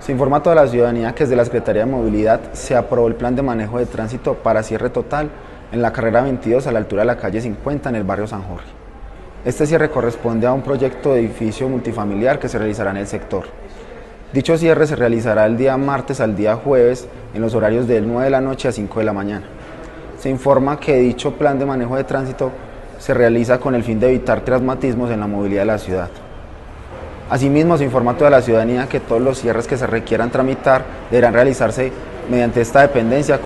Se informa a toda la ciudadanía que desde la Secretaría de Movilidad se aprobó el plan de manejo de tránsito para cierre total en la carrera 22 a la altura de la calle 50 en el barrio San Jorge. Este cierre corresponde a un proyecto de edificio multifamiliar que se realizará en el sector. Dicho cierre se realizará el día martes al día jueves en los horarios de 9 de la noche a 5 de la mañana. Se informa que dicho plan de manejo de tránsito se realiza con el fin de evitar traumatismos en la movilidad de la ciudad. Asimismo, se informa a toda la ciudadanía que todos los cierres que se requieran tramitar deberán realizarse mediante esta dependencia